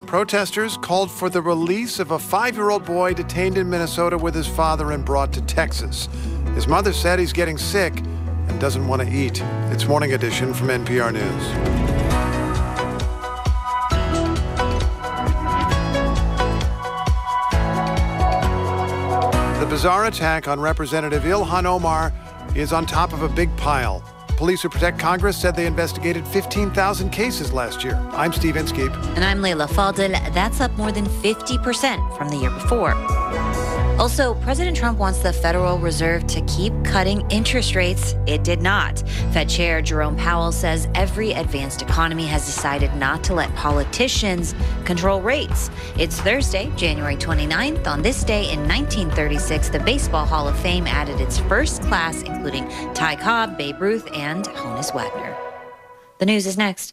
Protesters called for the release of a 5-year-old boy detained in Minnesota with his father and brought to Texas. His mother said he's getting sick and doesn't want to eat. It's Morning Edition from NPR News. The bizarre attack on Representative Ilhan Omar is on top of a big pile. Police who protect Congress said they investigated 15,000 cases last year. I'm Steve Inskeep. And I'm Leila Fadel. That's up more than 50% from the year before. Also, President Trump wants the Federal Reserve to keep cutting interest rates. It did not. Fed Chair Jerome Powell says every advanced economy has decided not to let politicians control rates. It's Thursday, January 29th. On this day in 1936, the Baseball Hall of Fame added its first class, including Ty Cobb, Babe Ruth, and Honus Wagner. The news is next.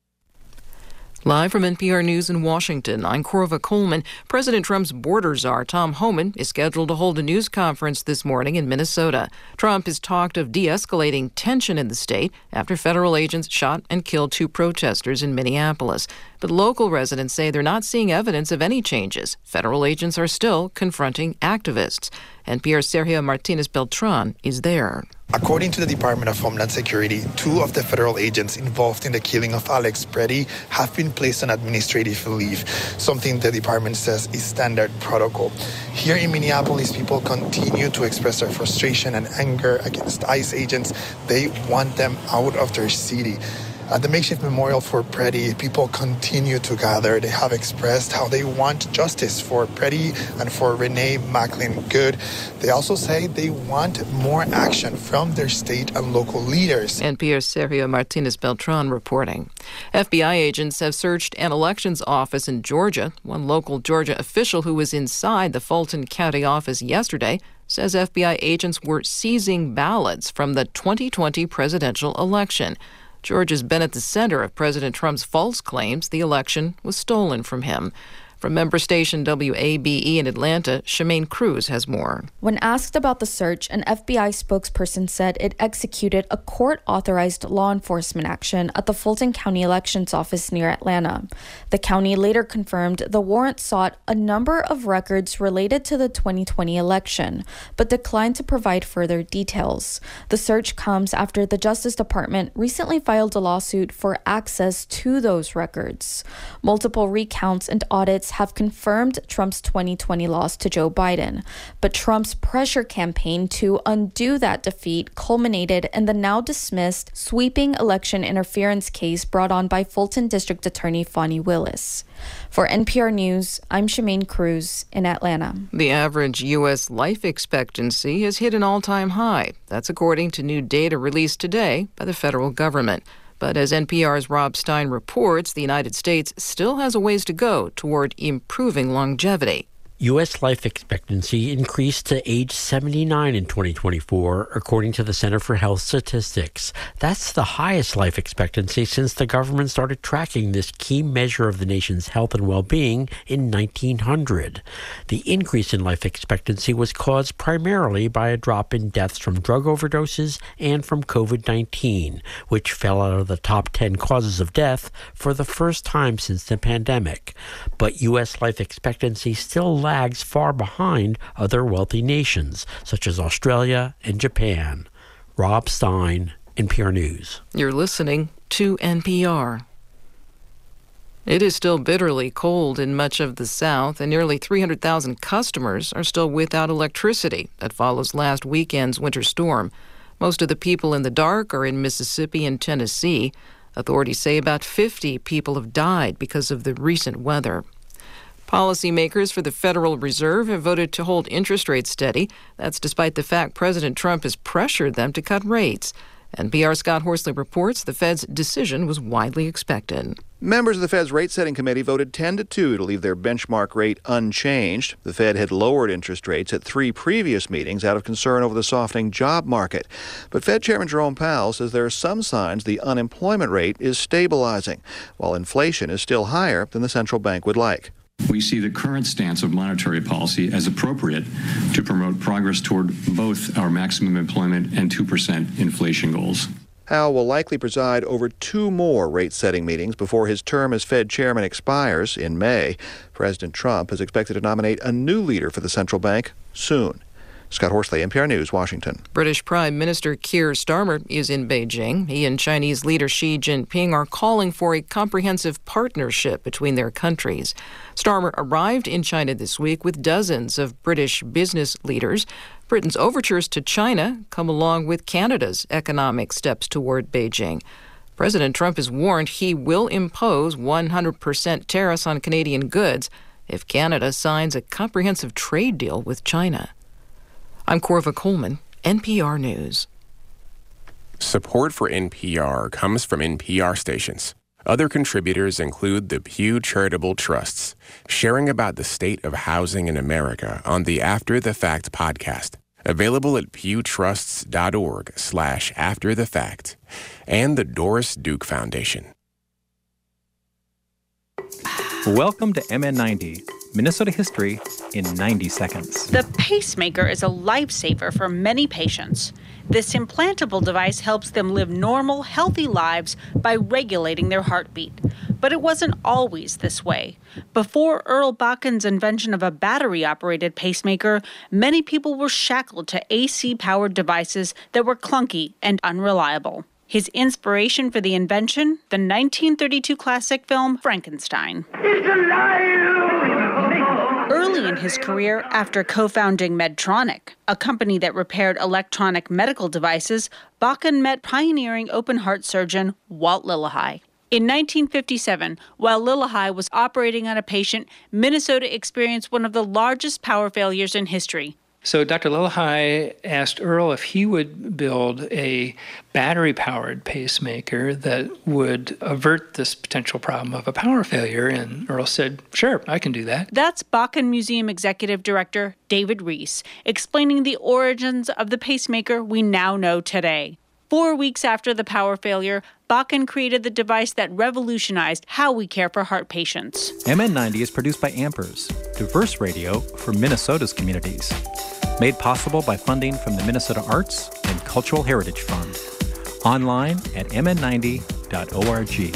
Live from NPR News in Washington, I'm Corva Coleman. President Trump's border czar, Tom Homan, is scheduled to hold a news conference this morning in Minnesota. Trump has talked of de-escalating tension in the state after federal agents shot and killed 2 protesters in Minneapolis. But local residents say they're not seeing evidence of any changes. Federal agents are still confronting activists. NPR's Sergio Martinez-Beltran is there. According to the Department of Homeland Security, 2 of the federal agents involved in the killing of Alex Preddy have been placed on administrative leave, something the department says is standard protocol. Here in Minneapolis, people continue to express their frustration and anger against ICE agents. They want them out of their city. At the makeshift memorial for Preddy, people continue to gather. They have expressed how they want justice for Preddy and for Renee Macklin Good. They also say they want more action from their state and local leaders. NPR's Sergio Martinez-Beltran reporting. FBI agents have searched an elections office in Georgia. One local Georgia official who was inside the Fulton County office yesterday says FBI agents were seizing ballots from the 2020 presidential election. Georgia's been at the center of President Trump's false claims the election was stolen from him. From member station WABE in Atlanta, Shemaine Cruz has more. When asked about the search, an FBI spokesperson said it executed a court-authorized law enforcement action at the Fulton County Elections Office near Atlanta. The county later confirmed the warrant sought a number of records related to the 2020 election, but declined to provide further details. The search comes after the Justice Department recently filed a lawsuit for access to those records. Multiple recounts and audits have confirmed Trump's 2020 loss to Joe Biden. But Trump's pressure campaign to undo that defeat culminated in the now dismissed sweeping election interference case brought on by Fulton District Attorney Fani Willis. For NPR News, I'm Shemaine Cruz in Atlanta. The average U.S. life expectancy has hit an all-time high. That's according to new data released today by the federal government. But as NPR's Rob Stein reports, the United States still has a ways to go toward improving longevity. U.S. life expectancy increased to age 79 in 2024, according to the Center for Health Statistics. That's the highest life expectancy since the government started tracking this key measure of the nation's health and well-being in 1900. The increase in life expectancy was caused primarily by a drop in deaths from drug overdoses and from COVID-19, which fell out of the top 10 causes of death for the first time since the pandemic. But U.S. life expectancy still lags far behind other wealthy nations, such as Australia and Japan. Rob Stein, NPR News. You're listening to NPR. It is still bitterly cold in much of the South, and nearly 300,000 customers are still without electricity. That follows last weekend's winter storm. Most of the people in the dark are in Mississippi and Tennessee. Authorities say about 50 people have died because of the recent weather. Policymakers for the Federal Reserve have voted to hold interest rates steady. That's despite the fact President Trump has pressured them to cut rates. NPR's Scott Horsley reports the Fed's decision was widely expected. Members of the Fed's rate-setting committee voted 10-2 to leave their benchmark rate unchanged. The Fed had lowered interest rates at 3 previous meetings out of concern over the softening job market. But Fed Chairman Jerome Powell says there are some signs the unemployment rate is stabilizing, while inflation is still higher than the central bank would like. We see the current stance of monetary policy as appropriate to promote progress toward both our maximum employment and 2% inflation goals. Powell will likely preside over 2 more rate-setting meetings before his term as Fed chairman expires in May. President Trump is expected to nominate a new leader for the central bank soon. Scott Horsley, NPR News, Washington. British Prime Minister Keir Starmer is in Beijing. He and Chinese leader Xi Jinping are calling for a comprehensive partnership between their countries. Starmer arrived in China this week with dozens of British business leaders. Britain's overtures to China come along with Canada's economic steps toward Beijing. President Trump has warned he will impose 100% tariffs on Canadian goods if Canada signs a comprehensive trade deal with China. I'm Corva Coleman, NPR News. Support for NPR comes from NPR stations. Other contributors include the Pew Charitable Trusts, sharing about the state of housing in America on the After the Fact podcast, available at pewtrusts.org/afterthefact, and the Doris Duke Foundation. Welcome to MN90, Minnesota history in 90 seconds. The pacemaker is a lifesaver for many patients. This implantable device helps them live normal, healthy lives by regulating their heartbeat. But it wasn't always this way. Before Earl Bakken's invention of a battery-operated pacemaker, many people were shackled to AC-powered devices that were clunky and unreliable. His inspiration for the invention, the 1932 classic film Frankenstein. It's alive! Early in his career, after co-founding Medtronic, a company that repaired electronic medical devices, Bakken met pioneering open-heart surgeon Walt Lillehei. In 1957, while Lillehei was operating on a patient, Minnesota experienced one of the largest power failures in history. So Dr. Lillehei asked Earl if he would build a battery-powered pacemaker that would avert this potential problem of a power failure, and Earl said, sure, I can do that. That's Bakken Museum Executive Director David Reese, explaining the origins of the pacemaker we now know today. 4 weeks after the power failure, Bakken created the device that revolutionized how we care for heart patients. MN90 is produced by Ampers, diverse radio for Minnesota's communities. Made possible by funding from the Minnesota Arts and Cultural Heritage Fund. Online at mn90.org.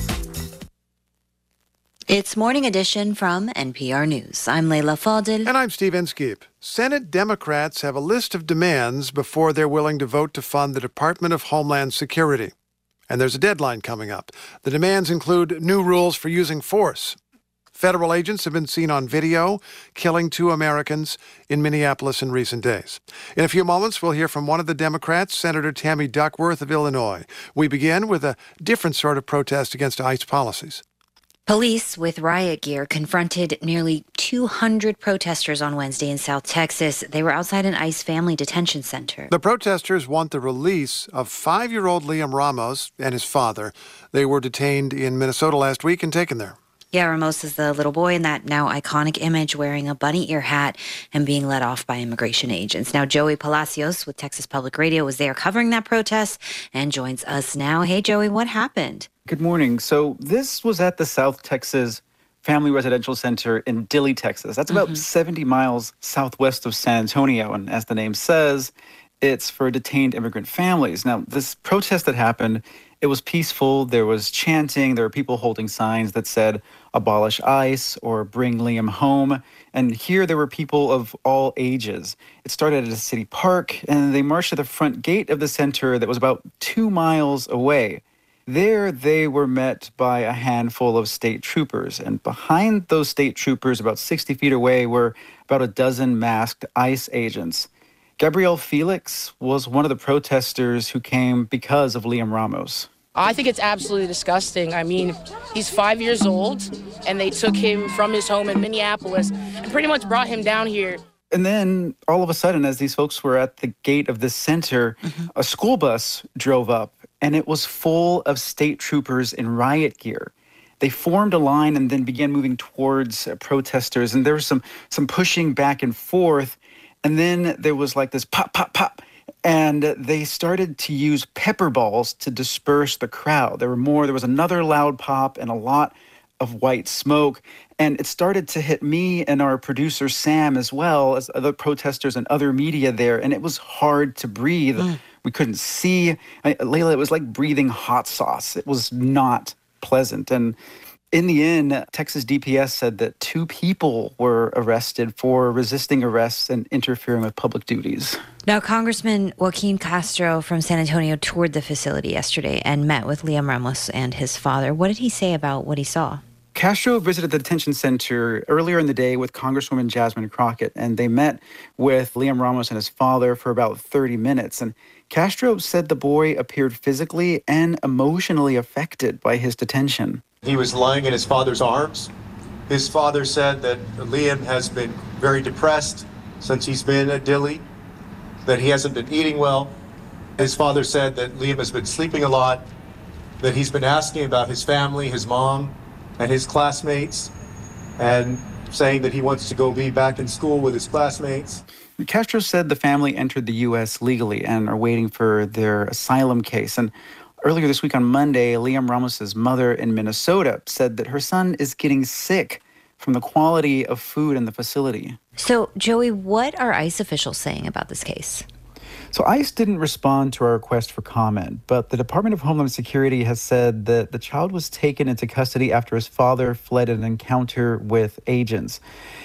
It's Morning Edition from NPR News. I'm Leila Fadel. And I'm Steve Inskeep. Senate Democrats have a list of demands before they're willing to vote to fund the Department of Homeland Security. And there's a deadline coming up. The demands include new rules for using force. Federal agents have been seen on video killing 2 Americans in Minneapolis in recent days. In a few moments, we'll hear from one of the Democrats, Senator Tammy Duckworth of Illinois. We begin with a different sort of protest against ICE policies. Police with riot gear confronted nearly 200 protesters on Wednesday in South Texas. They were outside an ICE family detention center. The protesters want the release of 5-year-old Liam Ramos and his father. They were detained in Minnesota last week and taken there. Yeah, Ramos is the little boy in that now iconic image wearing a bunny ear hat and being led off by immigration agents. Now, Joey Palacios with Texas Public Radio was there covering that protest and joins us now. Hey, Joey, what happened? Good morning. So this was at the South Texas Family Residential Center in Dilley, Texas. That's about 70 miles southwest of San Antonio. And as the name says, it's for detained immigrant families. Now, this protest that happened, it was peaceful. There was chanting. There were people holding signs that said, abolish ICE or bring Liam home. And here there were people of all ages. It started at a city park, and they marched to the front gate of the center that was about 2 miles away. There they were met by a handful of state troopers. And behind those state troopers, about 60 feet away, were about a dozen masked ICE agents. Gabrielle Felix was one of the protesters who came because of Liam Ramos. I think it's absolutely disgusting. I mean, he's 5 years old, and they took him from his home in Minneapolis and pretty much brought him down here. And then, all of a sudden, as these folks were at the gate of this center, a school bus drove up, and it was full of state troopers in riot gear. They formed a line and then began moving towards protesters, and there was some pushing back and forth. And then there was like this pop, pop, pop. And they started to use pepper balls to disperse the crowd. There was another loud pop and a lot of white smoke. And it started to hit me and our producer, Sam, as well as other protesters and other media there. And it was hard to breathe. We couldn't see. Layla, it was like breathing hot sauce. It was not pleasant. And in the end, Texas DPS said that 2 people were arrested for resisting arrests and interfering with public duties. Now, Congressman Joaquin Castro from San Antonio toured the facility yesterday and met with Liam Ramos and his father. What did he say about what he saw? Castro visited the detention center earlier in the day with Congresswoman Jasmine Crockett, and they met with Liam Ramos and his father for about 30 minutes. And Castro said the boy appeared physically and emotionally affected by his detention. He was lying in his father's arms. His father said that Liam has been very depressed since he's been at Dilley, that he hasn't been eating well. His father said that Liam has been sleeping a lot, that he's been asking about his family, his mom, and his classmates, and saying that he wants to go be back in school with his classmates. Castro said the family entered the U.S. legally and are waiting for their asylum case. And earlier this week on Monday, Liam Ramos's mother in Minnesota said that her son is getting sick from the quality of food in the facility. So, Joey, what are ICE officials saying about this case? So ICE didn't respond to our request for comment, but the Department of Homeland Security has said that the child was taken into custody after his father fled an encounter with agents.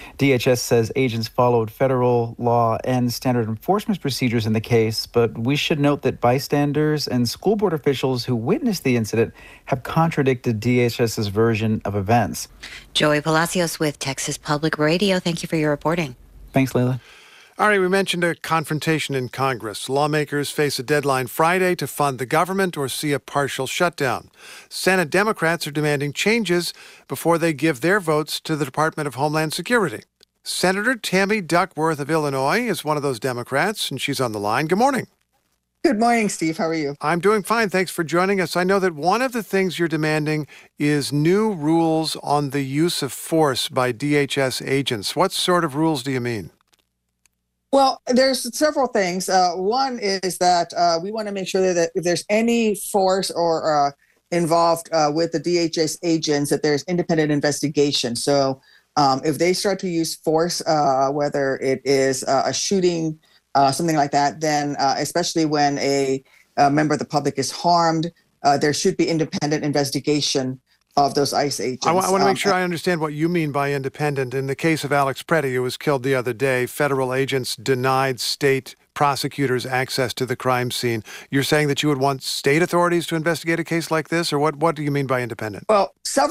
DHS says agents followed federal law and standard enforcement procedures in the case, but we should note that bystanders and school board officials who witnessed the incident have contradicted DHS's version of events. Joey Palacios with Texas Public Radio. Thank you for your reporting. Thanks, Layla. All right, we mentioned a confrontation in Congress. Lawmakers face a deadline Friday to fund the government or see a partial shutdown. Senate Democrats are demanding changes before they give their votes to the Department of Homeland Security. Senator Tammy Duckworth of Illinois is one of those Democrats, and she's on the line. Good morning. Good morning, Steve. How are you? I'm doing fine. Thanks for joining us. I know that one of the things you're demanding is new rules on the use of force by DHS agents. What sort of rules do you mean? Well, there's several things. One is that we want to make sure that if there's any force or involved with the DHS agents, that there's independent investigation. So if they start to use force, whether it is a shooting, something like that, then especially when a member of the public is harmed, there should be independent investigation of those ICE agents. I want to make sure I understand what you mean by independent. In the case of Alex Preddy, who was killed the other day, federal agents denied state prosecutors access to the crime scene. You're saying that you would want state authorities to investigate a case like this, or what do you mean by independent? Well,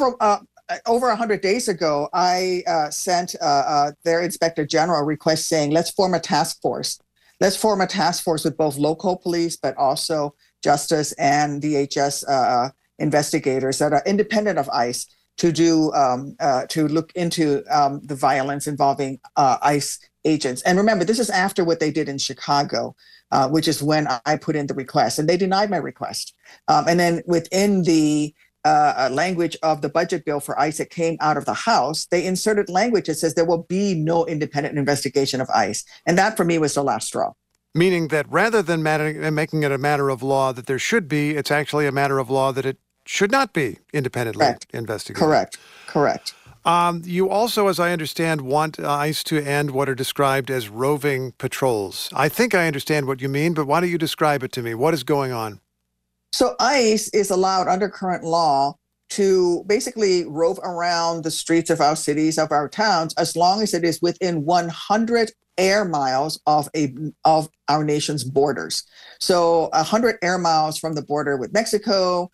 over 100 days ago, I sent their inspector general a request saying, let's form a task force. Let's form a task force with both local police, but also Justice and DHS investigators that are independent of ICE to do to look into the violence involving ICE agents. And remember, this is after what they did in Chicago, which is when I put in the request, and they denied my request. And then within the language of the budget bill for ICE that came out of the House, they inserted language that says there will be no independent investigation of ICE. And that, for me, was the last straw. Meaning that rather than making it a matter of law that there should be, it's actually a matter of law that it should not be independently investigated. Correct. You also, as I understand, want ICE to end what are described as roving patrols. I think I understand what you mean, but why don't you describe it to me? What is going on? So ICE is allowed under current law to basically rove around the streets of our cities, of our towns, as long as it is within 100 air miles of our nation's borders. So 100 air miles from the border with Mexico,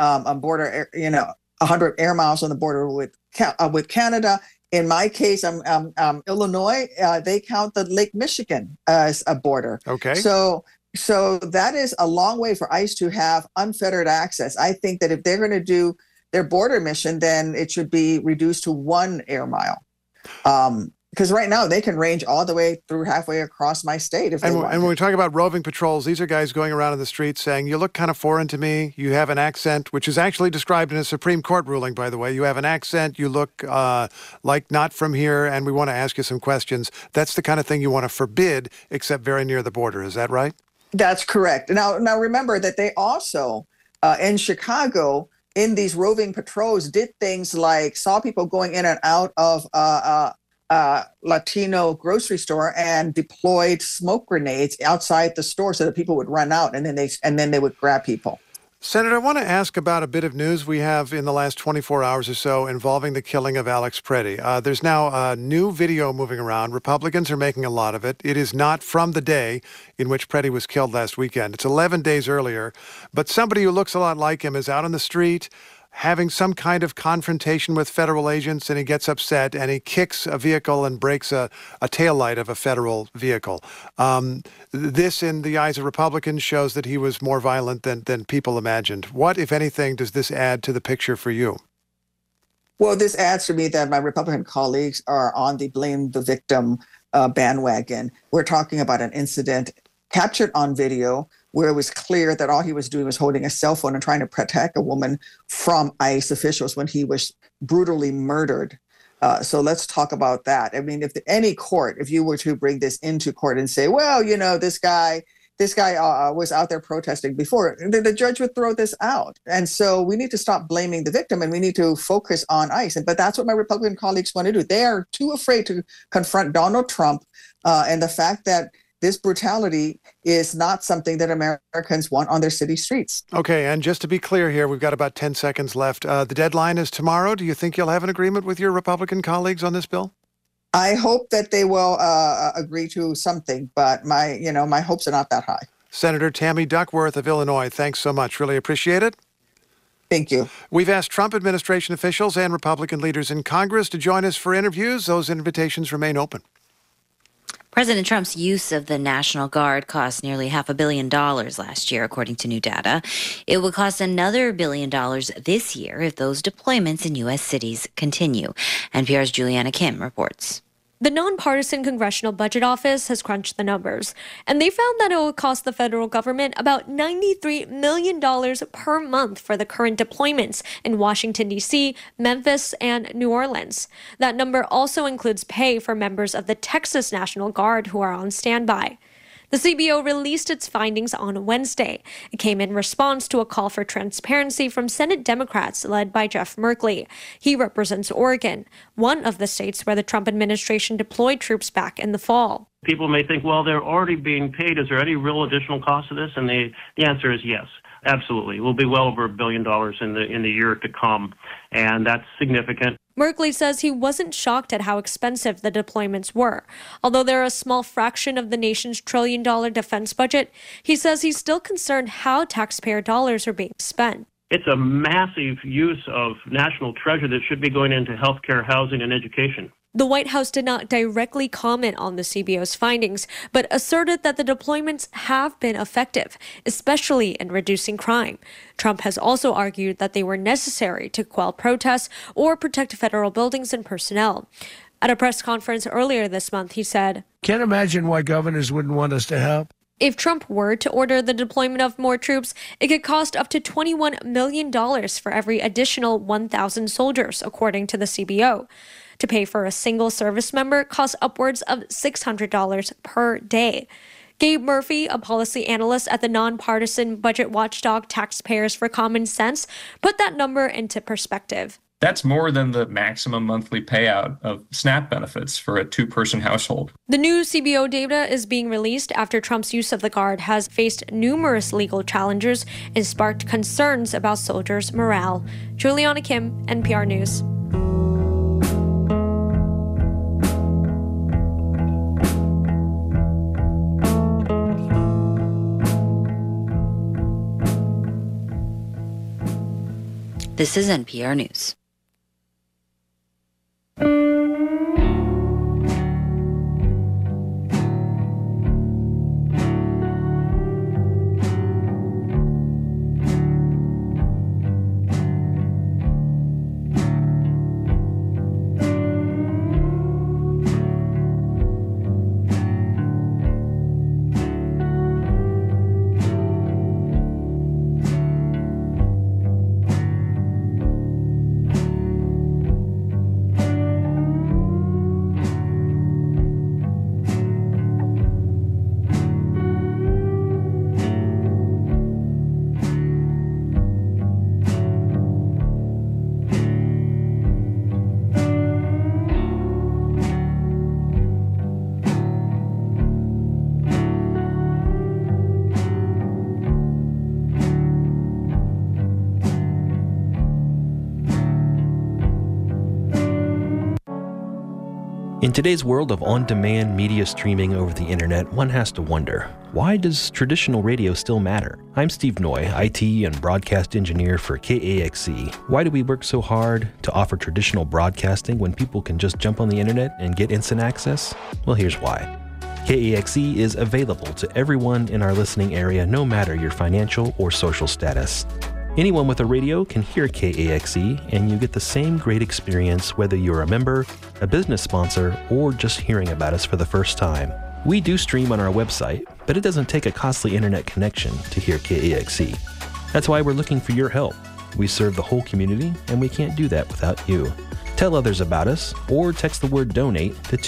100 air miles on the border with Canada. In my case, I'm Illinois. They count the Lake Michigan as a border. Okay. So that is a long way for ICE to have unfettered access. I think that if they're going to do their border mission, then it should be reduced to 1 air mile. Because right now they can range all the way through halfway across my state if they want. And when we talk about roving patrols, these are guys going around in the streets saying, you look kind of foreign to me. You have an accent, which is actually described in a Supreme Court ruling, by the way. You have an accent. You look like not from here, and we want to ask you some questions. That's the kind of thing you want to forbid, except very near the border. Is that right? That's correct. Now remember that they also, in Chicago, in these roving patrols did things like saw people going in and out of Latino grocery store and deployed smoke grenades outside the store so that people would run out and then they would grab people. Senator, I want to ask about a bit of news we have in the last 24 hours or so involving the killing of Alex Preddy. There's now a new video moving around. Republicans are making a lot of it. It is not from the day in which Preddy was killed last weekend. It's 11 days earlier. But somebody who looks a lot like him is out on the street having some kind of confrontation with federal agents, and he gets upset and he kicks a vehicle and breaks a taillight of a federal vehicle. This, in the eyes of Republicans, shows that he was more violent than people imagined. What, if anything, does this add to the picture for you? Well, this adds to me that my Republican colleagues are on the blame the victim bandwagon. We're talking about an incident captured on video where it was clear that all he was doing was holding a cell phone and trying to protect a woman from ICE officials when he was brutally murdered. So let's talk about that. I mean, if you were to bring this into court and say, well, you know, this guy was out there protesting before, the judge would throw this out. And so we need to stop blaming the victim and we need to focus on ICE. But that's what my Republican colleagues want to do. They are too afraid to confront Donald Trump and the fact that this brutality is not something that Americans want on their city streets. Okay, and just to be clear here, we've got about 10 seconds left. The deadline is tomorrow. Do you think you'll have an agreement with your Republican colleagues on this bill? I hope that they will agree to something, but my hopes are not that high. Senator Tammy Duckworth of Illinois, thanks so much. Really appreciate it. Thank you. We've asked Trump administration officials and Republican leaders in Congress to join us for interviews. Those invitations remain open. President Trump's use of the National Guard cost nearly $500 million last year, according to new data. It will cost another $1 billion this year if those deployments in U.S. cities continue. NPR's Juliana Kim reports. The Nonpartisan Congressional Budget Office has crunched the numbers, and they found that it will cost the federal government about $93 million per month for the current deployments in Washington, D.C., Memphis, and New Orleans. That number also includes pay for members of the Texas National Guard who are on standby. The CBO released its findings on Wednesday. It came in response to a call for transparency from Senate Democrats led by Jeff Merkley. He represents Oregon, one of the states where the Trump administration deployed troops back in the fall. People may think, well, they're already being paid. Is there any real additional cost to this? And the answer is yes. Absolutely. We'll be well over $1 billion in the year to come, and that's significant. Merkley says he wasn't shocked at how expensive the deployments were. Although they're a small fraction of the nation's trillion-dollar defense budget, he says he's still concerned how taxpayer dollars are being spent. It's a massive use of national treasure that should be going into healthcare, housing, and education. The White House did not directly comment on the CBO's findings, but asserted that the deployments have been effective, especially in reducing crime. Trump has also argued that they were necessary to quell protests or protect federal buildings and personnel. At a press conference earlier this month, he said, "Can't imagine why governors wouldn't want us to help." If Trump were to order the deployment of more troops, it could cost up to $21 million for every additional 1,000 soldiers, according to the CBO. To pay for a single service member costs upwards of $600 per day. Gabe Murphy, a policy analyst at the nonpartisan budget watchdog Taxpayers for Common Sense, put that number into perspective. That's more than the maximum monthly payout of SNAP benefits for a two-person household. The new CBO data is being released after Trump's use of the Guard has faced numerous legal challenges and sparked concerns about soldiers' morale. Juliana Kim, NPR News. This is NPR News. In today's world of on-demand media streaming over the internet, one has to wonder, why does traditional radio still matter? I'm Steve Noy, IT and broadcast engineer for KAXE. Why do we work so hard to offer traditional broadcasting when people can just jump on the internet and get instant access? Well, here's why. KAXE is available to everyone in our listening area, no matter your financial or social status. Anyone with a radio can hear KAXE, and you get the same great experience whether you're a member, a business sponsor, or just hearing about us for the first time. We do stream on our website, but it doesn't take a costly internet connection to hear KAXE. That's why we're looking for your help. We serve the whole community, and we can't do that without you. Tell others about us, or text the word donate to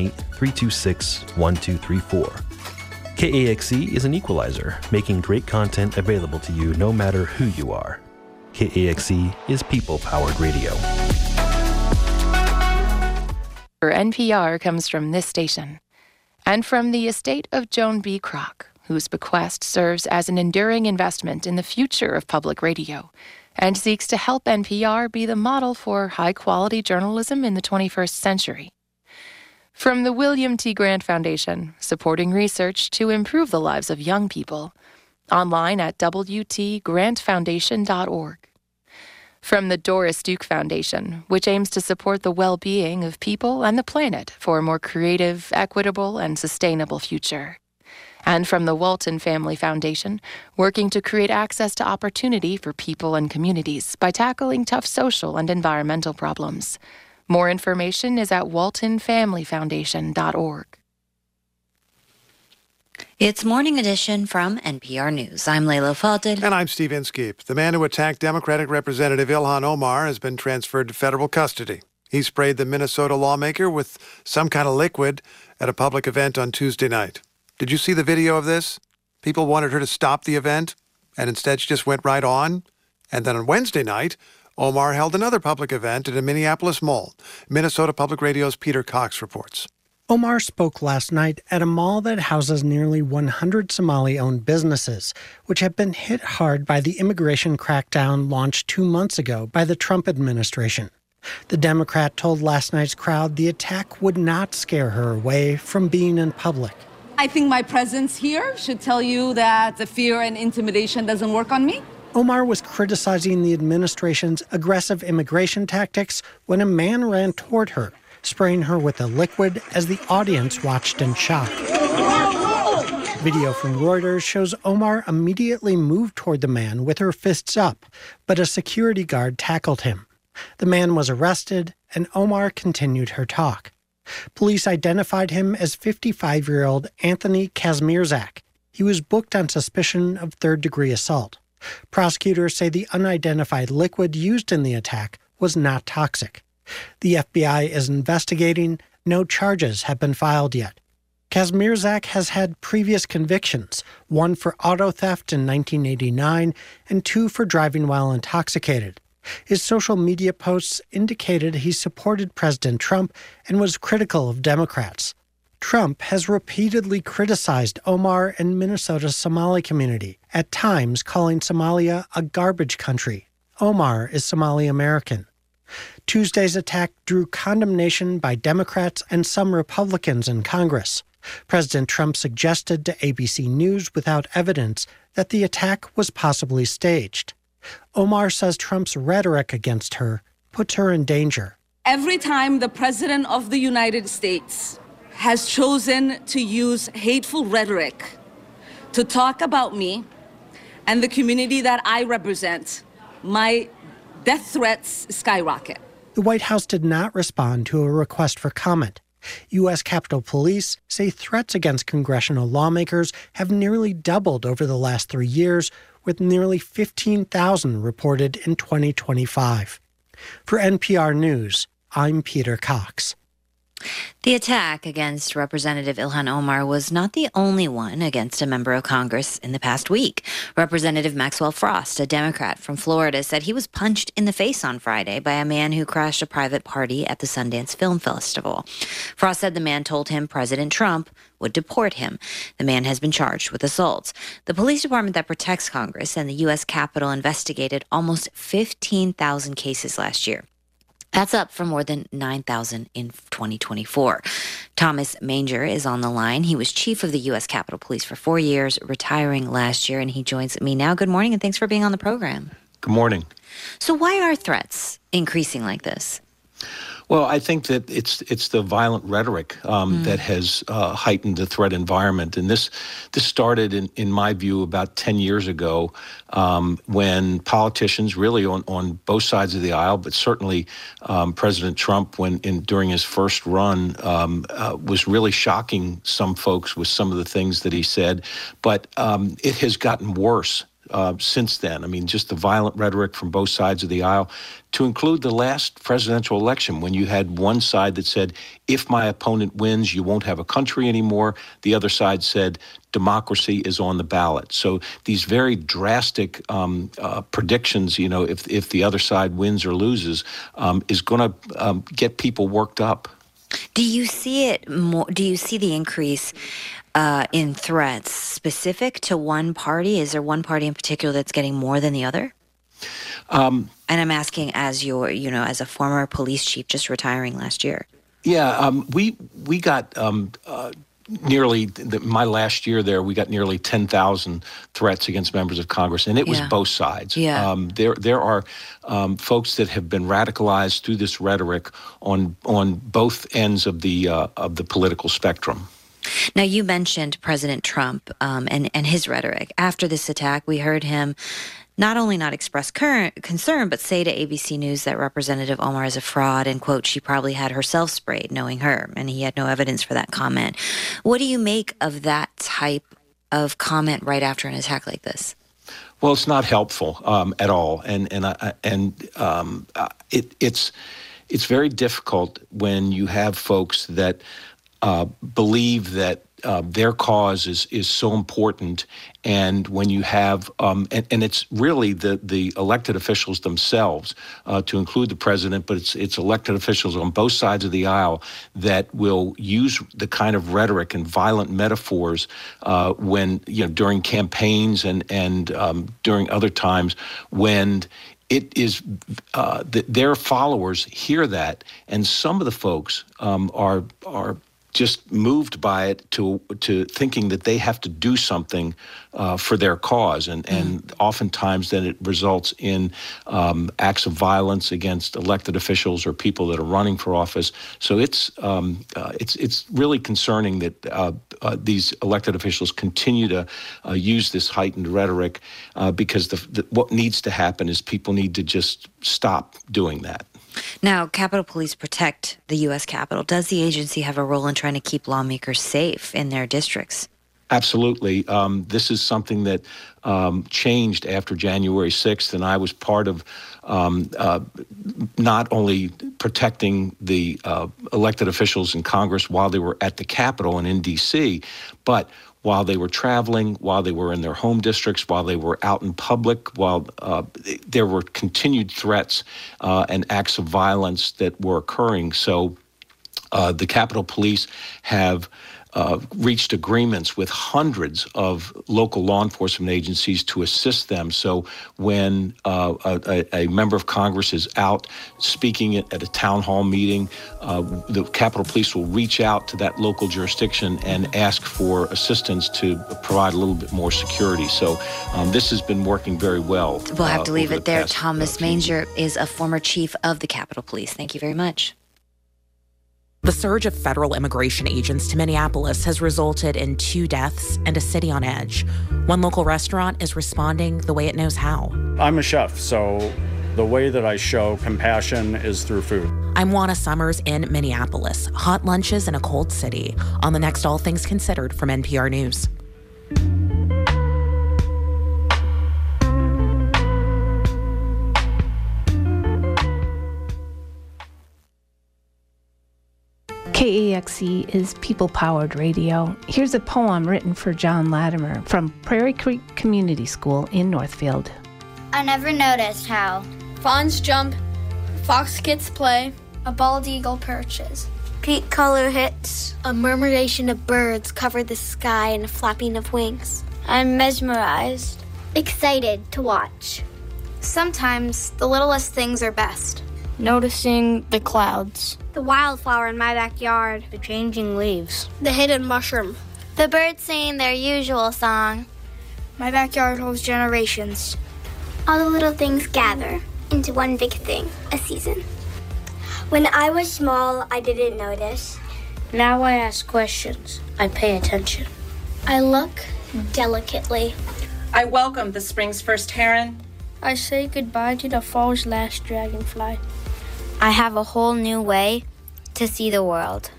218-326-1234. KAXE is an equalizer, making great content available to you no matter who you are. KAXE is people-powered radio. For NPR comes from this station, and from the estate of Joan B. Kroc, whose bequest serves as an enduring investment in the future of public radio, and seeks to help NPR be the model for high-quality journalism in the 21st century. From the William T. Grant Foundation, supporting research to improve the lives of young people. Online at wtgrantfoundation.org. From the Doris Duke Foundation, which aims to support the well-being of people and the planet for a more creative, equitable, and sustainable future. And from the Walton Family Foundation, working to create access to opportunity for people and communities by tackling tough social and environmental problems. More information is at waltonfamilyfoundation.org. It's Morning Edition from NPR News. I'm Layla Fadel. And I'm Steve Inskeep. The man who attacked Democratic Representative Ilhan Omar has been transferred to federal custody. He sprayed the Minnesota lawmaker with some kind of liquid at a public event on Tuesday night. Did you see the video of this? People wanted her to stop the event, and instead she just went right on. And then on Wednesday night, Omar held another public event at a Minneapolis mall. Minnesota Public Radio's Peter Cox reports. Omar spoke last night at a mall that houses nearly 100 Somali-owned businesses, which have been hit hard by the immigration crackdown launched 2 months ago by the Trump administration. The Democrat told last night's crowd the attack would not scare her away from being in public. I think my presence here should tell you that the fear and intimidation doesn't work on me. Omar was criticizing the administration's aggressive immigration tactics when a man ran toward her, spraying her with a liquid as the audience watched in shock. Video from Reuters shows Omar immediately moved toward the man with her fists up, but a security guard tackled him. The man was arrested, and Omar continued her talk. Police identified him as 55-year-old Anthony Kazmierzak. He was booked on suspicion of third-degree assault. Prosecutors say the unidentified liquid used in the attack was not toxic. The FBI is investigating. No charges have been filed yet. Kazmierzak has had previous convictions, one for auto theft in 1989 and 2 for driving while intoxicated. His social media posts indicated he supported President Trump and was critical of Democrats. Trump has repeatedly criticized Omar and Minnesota's Somali community, at times calling Somalia a garbage country. Omar is Somali American. Tuesday's attack drew condemnation by Democrats and some Republicans in Congress. President Trump suggested to ABC News without evidence that the attack was possibly staged. Omar says Trump's rhetoric against her puts her in danger. Every time the President of the United States has chosen to use hateful rhetoric to talk about me and the community that I represent, my death threats skyrocket. The White House did not respond to a request for comment. U.S. Capitol Police say threats against congressional lawmakers have nearly doubled over the last 3 years, with nearly 15,000 reported in 2025. For NPR News, I'm Peter Cox. The attack against Representative Ilhan Omar was not the only one against a member of Congress in the past week. Representative Maxwell Frost, a Democrat from Florida, said he was punched in the face on Friday by a man who crashed a private party at the Sundance Film Festival. Frost said the man told him President Trump would deport him. The man has been charged with assault. The police department that protects Congress and the U.S. Capitol investigated almost 15,000 cases last year. That's up from more than 9,000 in 2024. Thomas Manger is on the line. He was chief of the U.S. Capitol Police for 4 years, retiring last year, and he joins me now. Good morning, and thanks for being on the program. Good morning. So why are threats increasing like this? Well, I think that it's the violent rhetoric that has heightened the threat environment. And this started, in my view, about 10 years ago when politicians really on both sides of the aisle, but certainly President Trump, during his first run, was really shocking some folks with some of the things that he said. But it has gotten worse since then. I mean, just the violent rhetoric from both sides of the aisle, to include the last presidential election when you had one side that said, if my opponent wins, you won't have a country anymore. The other side said, democracy is on the ballot. So these very drastic predictions, if the other side wins or loses, is going to get people worked up. Do you see it more? Do you see the increase in threats specific to one party? Is there one party in particular that's getting more than the other? And I'm asking as as a former police chief just retiring last year. Yeah, we got nearly my last year there. We got nearly 10,000 threats against members of Congress, and it was both sides. Yeah. There are folks that have been radicalized through this rhetoric on both ends of the political spectrum. Now, you mentioned President Trump and his rhetoric. After this attack, we heard him not only not express concern, but say to ABC News that Representative Omar is a fraud and, quote, she probably had herself sprayed, knowing her, and he had no evidence for that comment. What do you make of that type of comment right after an attack like this? Well, it's not helpful at all, and it's very difficult when you have folks that believe that their cause is so important, and when you have and it's really the elected officials themselves, to include the president, but it's elected officials on both sides of the aisle that will use the kind of rhetoric and violent metaphors when during campaigns and during other times when it is their followers hear that, and some of the folks are just moved by it to thinking that they have to do something for their cause, and oftentimes then it results in acts of violence against elected officials or people that are running for office. So it's really concerning that these elected officials continue to use this heightened rhetoric because what needs to happen is people need to just stop doing that. Now, Capitol Police protect the U.S. Capitol. Does the agency have a role in trying to keep lawmakers safe in their districts? Absolutely. This is something that changed after January 6th, and I was part of not only protecting the elected officials in Congress while they were at the Capitol and in D.C., but while they were traveling, while they were in their home districts, while they were out in public, while there were continued threats and acts of violence that were occurring. So the Capitol Police have reached agreements with hundreds of local law enforcement agencies to assist them. So when a member of Congress is out speaking at a town hall meeting, the Capitol Police will reach out to that local jurisdiction and ask for assistance to provide a little bit more security. So this has been working very well. We'll have to leave it there. Thomas Manger is a former chief of the Capitol Police. Thank you very much. The surge of federal immigration agents to Minneapolis has resulted in 2 deaths and a city on edge. One local restaurant is responding the way it knows how. I'm a chef, so the way that I show compassion is through food. I'm Juana Summers in Minneapolis. Hot lunches in a cold city. On the next All Things Considered from NPR News. KAXE is people-powered radio. Here's a poem written for John Latimer from Prairie Creek Community School in Northfield. I never noticed how fawns jump, fox kits play, a bald eagle perches, peak color hits, a murmuration of birds cover the sky and a flapping of wings. I'm mesmerized, excited to watch. Sometimes the littlest things are best. Noticing the clouds. The wildflower in my backyard. The changing leaves. The hidden mushroom. The birds singing their usual song. My backyard holds generations. All the little things gather into one big thing, a season. When I was small, I didn't notice. Now I ask questions. I pay attention. I look delicately. I welcome the spring's first heron. I say goodbye to the fall's last dragonfly. I have a whole new way to see the world.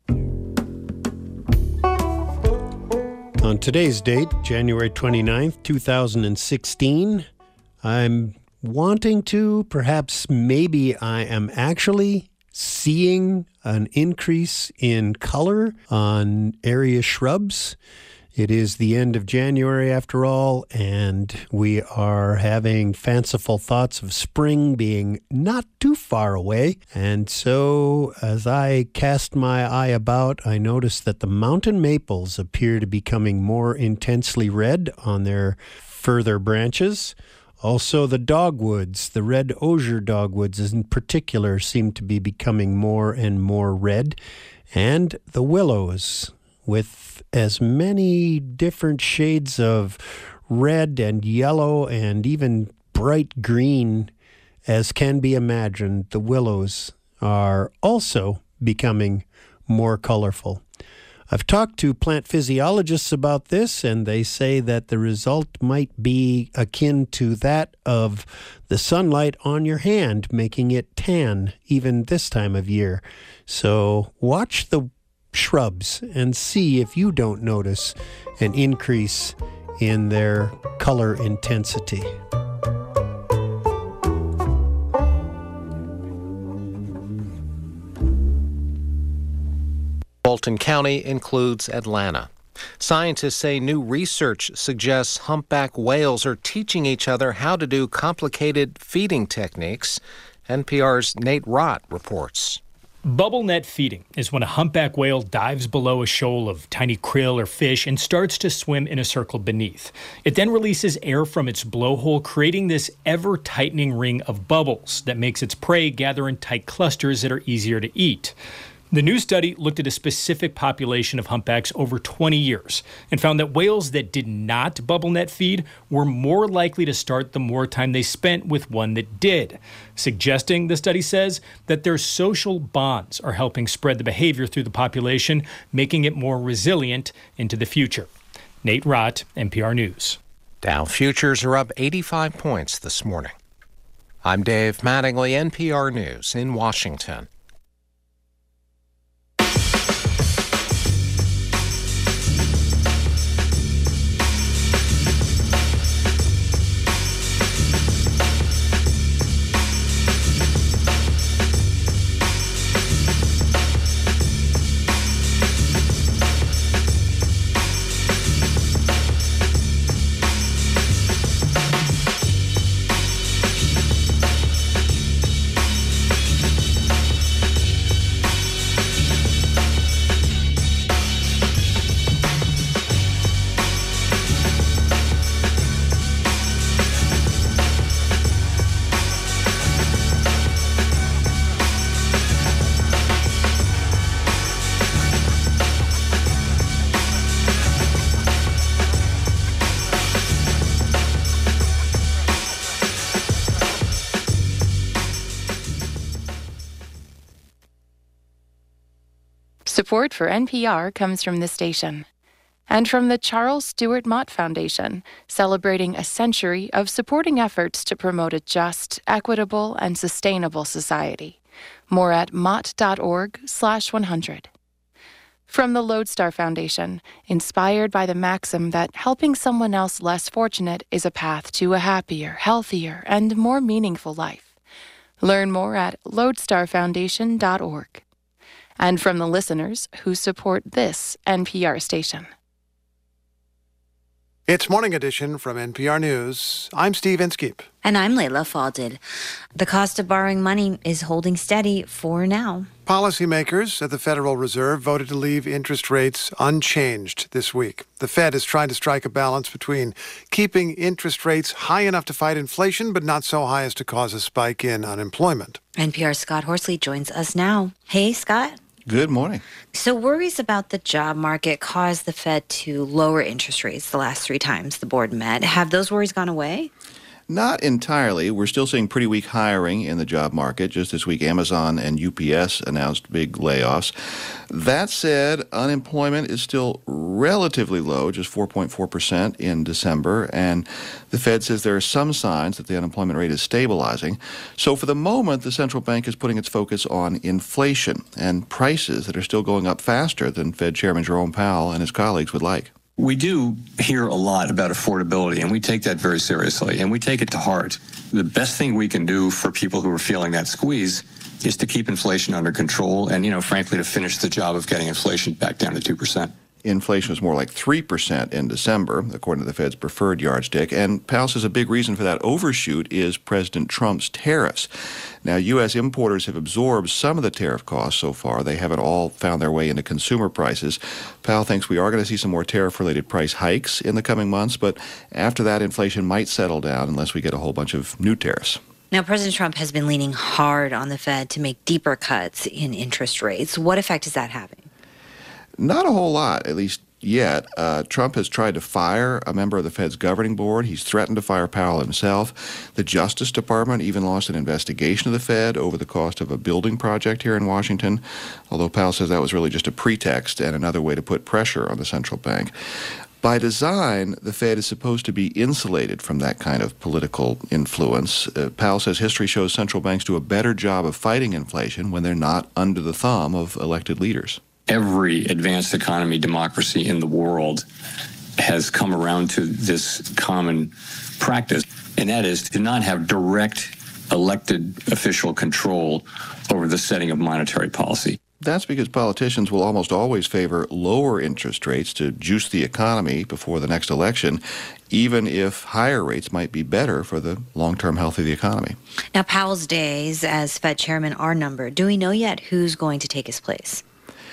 On today's date, January 29th, 2016, I'm wanting to, perhaps maybe I am actually seeing an increase in color on area shrubs. It is the end of January after all, and we are having fanciful thoughts of spring being not too far away. And so as I cast my eye about, I noticed that the mountain maples appear to be becoming more intensely red on their further branches. Also, the dogwoods, the red osier dogwoods in particular, seem to be becoming more and more red. And the willows, with as many different shades of red and yellow and even bright green as can be imagined, the willows are also becoming more colorful. I've talked to plant physiologists about this, and they say that the result might be akin to that of the sunlight on your hand, making it tan even this time of year. So watch the shrubs and see if you don't notice an increase in their color intensity. Fulton County includes Atlanta. Scientists say new research suggests humpback whales are teaching each other how to do complicated feeding techniques. NPR's Nate Rott reports. Bubble net feeding is when a humpback whale dives below a shoal of tiny krill or fish and starts to swim in a circle beneath. It then releases air from its blowhole, creating this ever-tightening ring of bubbles that makes its prey gather in tight clusters that are easier to eat. The new study looked at a specific population of humpbacks over 20 years and found that whales that did not bubble net feed were more likely to start the more time they spent with one that did, suggesting, the study says, that their social bonds are helping spread the behavior through the population, making it more resilient into the future. Nate Rott, NPR News. Dow futures are up 85 points this morning. I'm Dave Mattingly, NPR News in Washington. Support for NPR comes from this station and from the Charles Stewart Mott Foundation, celebrating a century of supporting efforts to promote a just, equitable, and sustainable society. More at mott.org/100. From the Lodestar Foundation, inspired by the maxim that helping someone else less fortunate is a path to a happier, healthier, and more meaningful life. Learn more at lodestarfoundation.org. And from the listeners who support this NPR station. It's Morning Edition from NPR News. I'm Steve Inskeep. And I'm Layla Falded. The cost of borrowing money is holding steady for now. policymakers at the Federal Reserve voted to leave interest rates unchanged this week. The Fed is trying to strike a balance between keeping interest rates high enough to fight inflation, but not so high as to cause a spike in unemployment. NPR's Scott Horsley joins us now. Hey, Scott. Good morning. So worries about the job market caused the Fed to lower interest rates the last 3 times the board met. Have those worries gone away? Not entirely. We're still seeing pretty weak hiring in the job market. Just this week, Amazon and UPS announced big layoffs. That said, unemployment is still relatively low, just 4.4% in December, and the Fed says there are some signs that the unemployment rate is stabilizing. So for the moment, the central bank is putting its focus on inflation and prices that are still going up faster than Fed Chairman Jerome Powell and his colleagues would like. We do hear a lot about affordability, and we take that very seriously, and we take it to heart. The best thing we can do for people who are feeling that squeeze is to keep inflation under control and, frankly, to finish the job of getting inflation back down to 2%. Inflation was more like 3% in December, according to the Fed's preferred yardstick. And Powell says a big reason for that overshoot is President Trump's tariffs. Now, U.S. importers have absorbed some of the tariff costs so far. They haven't all found their way into consumer prices. Powell thinks we are going to see some more tariff-related price hikes in the coming months, but after that, inflation might settle down unless we get a whole bunch of new tariffs. Now, President Trump has been leaning hard on the Fed to make deeper cuts in interest rates. What effect is that having? Not a whole lot, at least yet. Trump has tried to fire a member of the Fed's governing board. He's threatened to fire Powell himself. The Justice Department even launched an investigation of the Fed over the cost of a building project here in Washington, although Powell says that was really just a pretext and another way to put pressure on the central bank. By design, the Fed is supposed to be insulated from that kind of political influence. Powell says history shows central banks do a better job of fighting inflation when they're not under the thumb of elected leaders. Every advanced economy democracy in the world has come around to this common practice, and that is to not have direct elected official control over the setting of monetary policy. That's because politicians will almost always favor lower interest rates to juice the economy before the next election, even if higher rates might be better for the long-term health of the economy. Now, Powell's days as Fed chairman are numbered. Do we know yet who's going to take his place?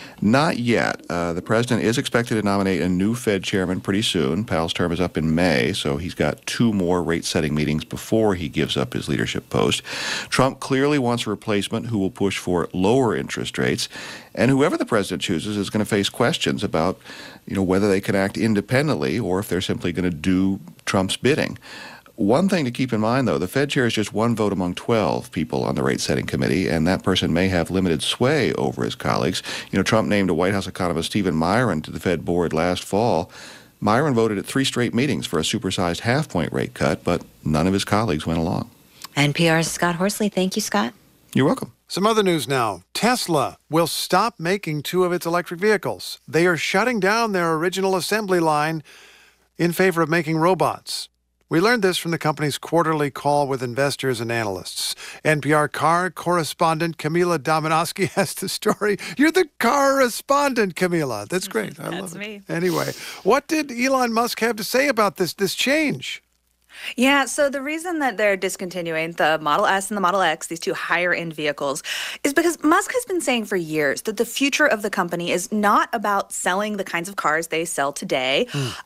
Not yet. The president is expected to nominate a new Fed chairman pretty soon. Powell's term is up in May, so he's got 2 more rate-setting meetings before he gives up his leadership post. Trump clearly wants a replacement who will push for lower interest rates, and whoever the president chooses is going to face questions about, whether they can act independently or if they're simply going to do Trump's bidding. One thing to keep in mind, though, the Fed chair is just 1 vote among 12 people on the rate-setting committee, and that person may have limited sway over his colleagues. Trump named a White House economist Stephen Myron to the Fed board last fall. Myron voted at 3 straight meetings for a supersized half-point rate cut, but none of his colleagues went along. NPR's Scott Horsley. Thank you, Scott. You're welcome. Some other news now. Tesla will stop making 2 of its electric vehicles. They are shutting down their original assembly line in favor of making robots. We learned this from the company's quarterly call with investors and analysts. NPR car correspondent Camila Dominowski has the story. You're the correspondent, Camila. That's great. I love it. Me. Anyway, what did Elon Musk have to say about this change? Yeah, so the reason that they're discontinuing the Model S and the Model X, these 2 higher-end vehicles, is because Musk has been saying for years that the future of the company is not about selling the kinds of cars they sell today.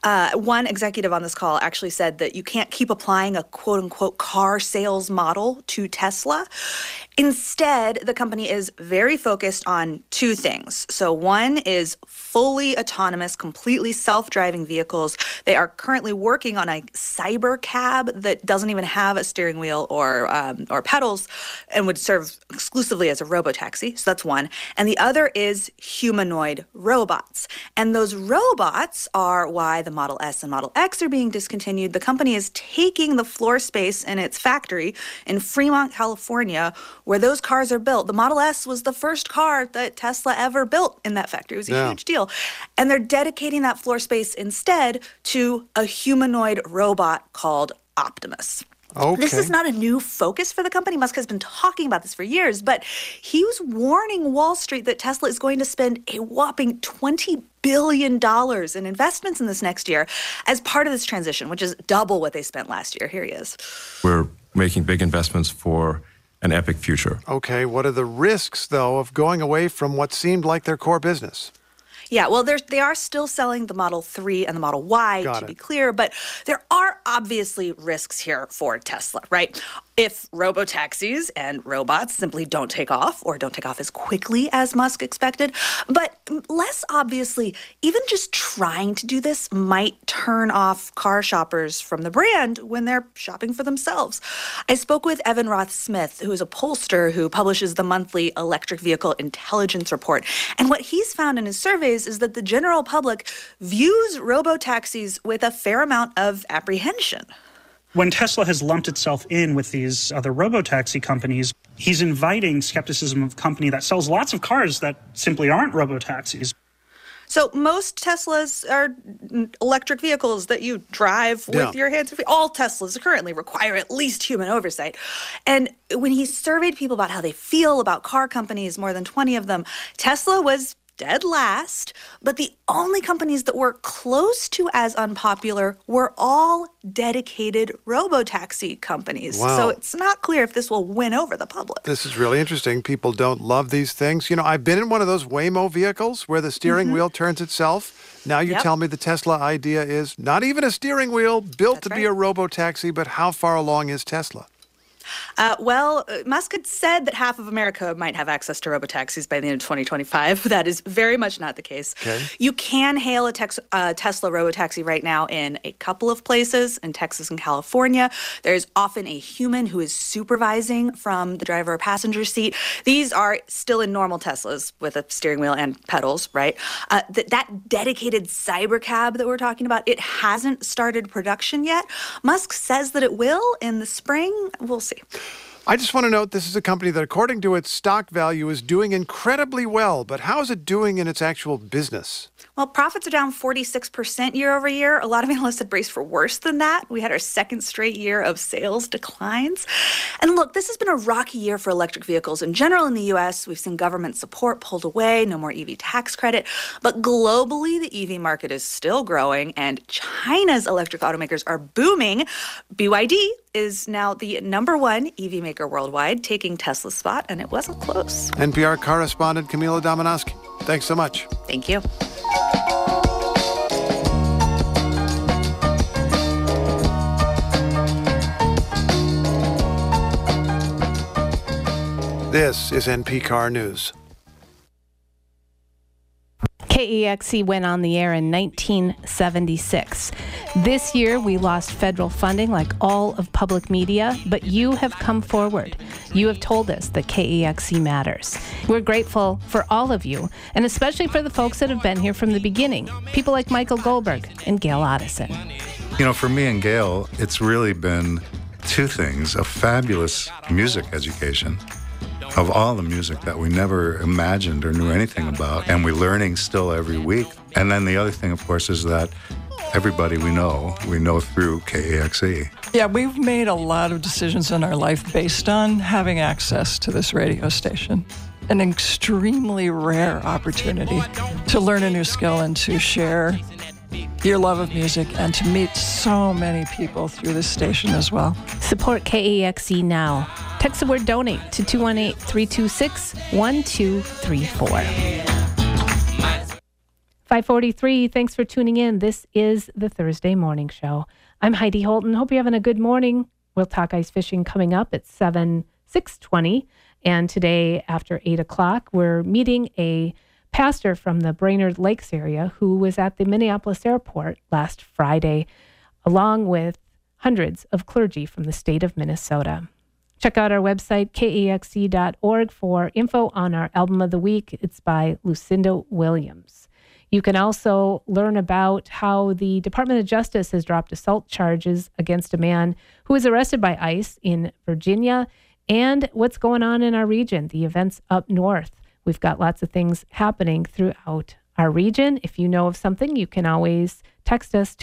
One executive on this call actually said that you can't keep applying a quote-unquote car sales model to Tesla. Instead, the company is very focused on 2 things. So one is fully autonomous, completely self-driving vehicles. They are currently working on a cyber cab that doesn't even have a steering wheel or pedals and would serve exclusively as a robotaxi. So that's one. And the other is humanoid robots. And those robots are why the Model S and Model X are being discontinued. The company is taking the floor space in its factory in Fremont, California, where those cars are built. The Model S was the first car that Tesla ever built in that factory. It was a huge deal. And they're dedicating that floor space instead to a humanoid robot called Optimus. Okay. This is not a new focus for the company. Musk has been talking about this for years, but he was warning Wall Street that Tesla is going to spend a whopping $20 billion in investments in this next year as part of this transition, which is double what they spent last year. Here he is. We're making big investments for an epic future. Okay, what are the risks, though, of going away from what seemed like their core business? Yeah, well, they are still selling the Model 3 and the Model Y, to be clear, but there are obviously risks here for Tesla, right? If robotaxis and robots simply don't take off or don't take off as quickly as Musk expected, but less obviously, even just trying to do this might turn off car shoppers from the brand when they're shopping for themselves. I spoke with Evan Roth-Smith, who is a pollster who publishes the monthly Electric Vehicle Intelligence Report. And what he's found in his surveys is that the general public views robotaxis with a fair amount of apprehension. When Tesla has lumped itself in with these other robotaxi companies, he's inviting skepticism of a company that sells lots of cars that simply aren't robotaxis. So most Teslas are electric vehicles that you drive with your hands. All Teslas currently require at least human oversight. And when he surveyed people about how they feel about car companies, more than 20 of them, Tesla was dead last, but the only companies that were close to as unpopular were all dedicated robotaxi companies. Wow. So it's not clear if this will win over the public. This is really interesting. People don't love these things. You know, I've been in one of those Waymo vehicles where the steering wheel turns itself. Now you tell me the Tesla idea is not even a steering wheel, built to be a robotaxi, but how far along is Tesla? Musk had said that half of America might have access to robotaxis by the end of 2025. That is very much not the case. Okay. You can hail a Tesla robotaxi right now in a couple of places, in Texas and California. There's often a human who is supervising from the driver or passenger seat. These are still in normal Teslas with a steering wheel and pedals, right? That dedicated cybercab that we're talking about, it hasn't started production yet. Musk says that it will in the spring. We'll see. I just want to note this is a company that, according to its stock value, is doing incredibly well. But how is it doing in its actual business? Well, profits are down 46% year over year. A lot of analysts had braced for worse than that. We had our second straight year of sales declines. And look, this has been a rocky year for electric vehicles in general in the U.S. We've seen government support pulled away, no more EV tax credit. But globally, the EV market is still growing, and China's electric automakers are booming. BYD is now the #1 EV maker worldwide, taking Tesla's spot, and it wasn't close. NPR correspondent Camila Domonoske, thanks so much. Thank you. This is NPR News. KEXC went on the air in 1976. This year, we lost federal funding like all of public media, but you have come forward. You have told us that KEXC matters. We're grateful for all of you, and especially for the folks that have been here from the beginning, people like Michael Goldberg and Gail Otteson. You know, for me and Gail, it's really been two things: a fabulous music education of all the music that we never imagined or knew anything about, and we're learning still every week. And then the other thing, of course, is that everybody we know through KEXC. Yeah, we've made a lot of decisions in our life based on having access to this radio station. An extremely rare opportunity to learn a new skill and to share your love of music and to meet so many people through this station as well. Support KEXC now. Text the word donate to 218-326-1234. 5:43. Thanks for tuning in. This is the Thursday Morning Show. I'm Heidi Holton. Hope you're having a good morning. We'll talk ice fishing coming up at 6:20. And today after 8 o'clock, we're meeting a pastor from the Brainerd Lakes area who was at the Minneapolis airport last Friday, along with hundreds of clergy from the state of Minnesota. Check out our website, kexc.org, for info on our album of the week. It's by Lucinda Williams. You can also learn about how the Department of Justice has dropped assault charges against a man who was arrested by ICE in Virginia, and what's going on in our region, the events up north. We've got lots of things happening throughout our region. If you know of something, you can always text us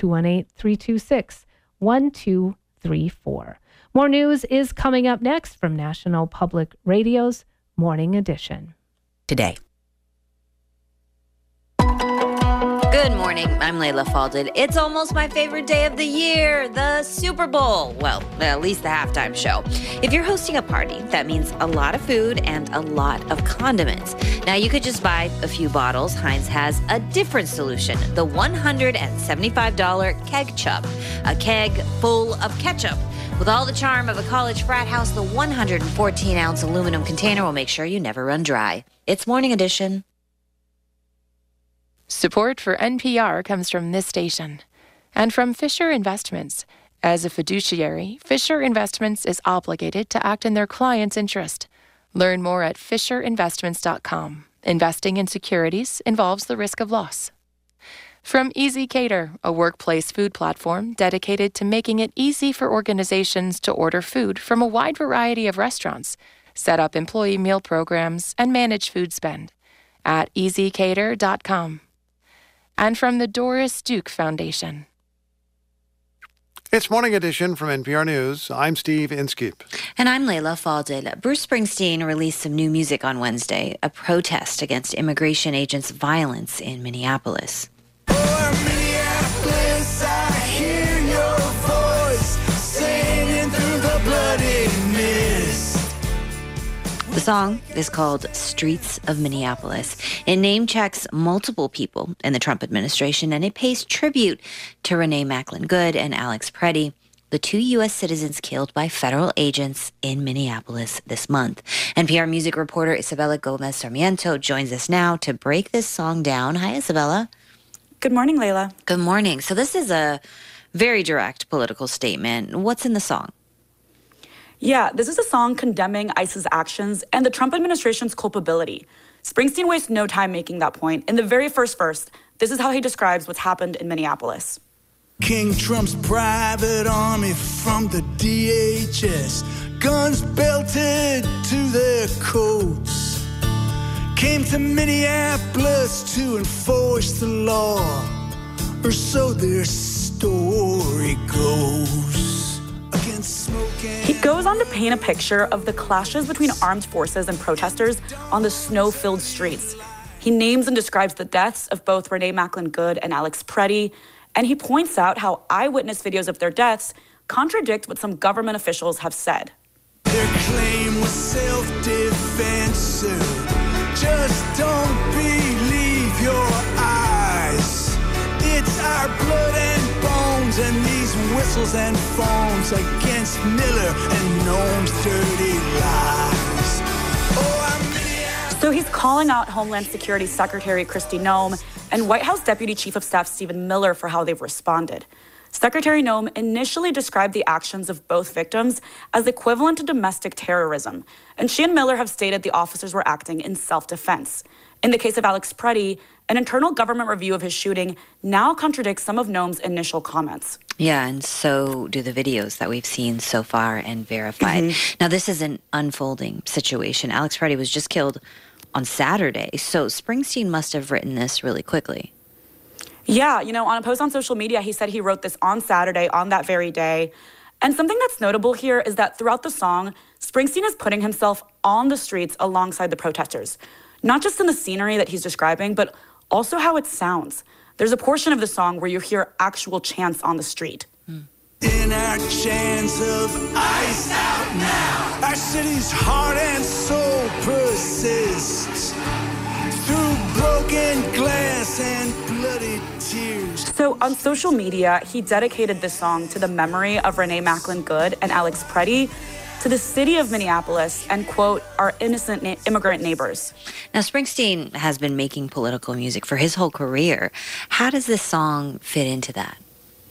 218-326-1234. More news is coming up next from National Public Radio's Morning Edition. Today. Good Good morning. I'm Layla Falded. It's almost my favorite day of the year, the Super Bowl. Well, at least the halftime show. If you're hosting a party, that means a lot of food and a lot of condiments. Now, you could just buy a few bottles. Heinz has a different solution, the $175 Keg Chup, a keg full of ketchup. With all the charm of a college frat house, the 114-ounce aluminum container will make sure you never run dry. It's Morning Edition. Support for NPR comes from this station and from Fisher Investments. As a fiduciary, Fisher Investments is obligated to act in their client's interest. Learn more at fisherinvestments.com. Investing in securities involves the risk of loss. From Easy Cater, a workplace food platform dedicated to making it easy for organizations to order food from a wide variety of restaurants, set up employee meal programs, and manage food spend at easycater.com. And from the Doris Duke Foundation. It's Morning Edition from NPR News. I'm Steve Inskeep. And I'm Layla Falded. Bruce Springsteen released some new music on Wednesday, a protest against immigration agents' violence in Minneapolis. Minneapolis, I hear your voice singing through the bloody mist. The song is called Streets of Minneapolis. It name checks multiple people in the Trump administration, and it pays tribute to Renee Macklin Good and Alex Preddy, the two U.S. citizens killed by federal agents in Minneapolis this month. NPR music reporter Isabella Gomez Sarmiento joins us now to break this song down. Hi, Isabella. Good morning, Layla. Good morning. So this is a very direct political statement. What's in the song? Yeah, this is a song condemning ICE's actions and the Trump administration's culpability. Springsteen wastes no time making that point. In the very first verse, this is how he describes what's happened in Minneapolis. King Trump's private army from the DHS, guns belted to their coats, came to Minneapolis to enforce the law, or so their story goes. He goes on to paint a picture of the clashes between armed forces and protesters on the snow-filled streets. He names and describes the deaths of both Renee Macklin Good and Alex Preddy, and he points out how eyewitness videos of their deaths contradict what some government officials have said. Their claim was self-defense, sir. Just don't believe your eyes. It's our blood and bones and these whistles and phones against Miller and Noam's dirty lies. So he's calling out Homeland Security Secretary Kristi Noem and White House Deputy Chief of Staff Stephen Miller for how they've responded. Secretary Noem initially described the actions of both victims as equivalent to domestic terrorism, and she and Miller have stated the officers were acting in self-defense. In the case of Alex Preddy, an internal government review of his shooting now contradicts some of Noem's initial comments. Yeah, and so do the videos that we've seen so far and verified. Now, this is an unfolding situation. Alex Preddy was just killed on Saturday, so Springsteen must have written this really quickly. Yeah, on a post on social media, he said he wrote this on Saturday, on that very day. And something that's notable here is that throughout the song, Springsteen is putting himself on the streets alongside the protesters. Not just in the scenery that he's describing, but also how it sounds. There's a portion of the song where you hear actual chants on the street. In our chants of ice out now, our city's heart and soul persists through broken glass and bloody tears. So on social media, he dedicated this song to the memory of Renee Macklin Good and Alex Preddy, to the city of Minneapolis, and, quote, our innocent immigrant neighbors. Now, Springsteen has been making political music for his whole career. How does this song fit into that?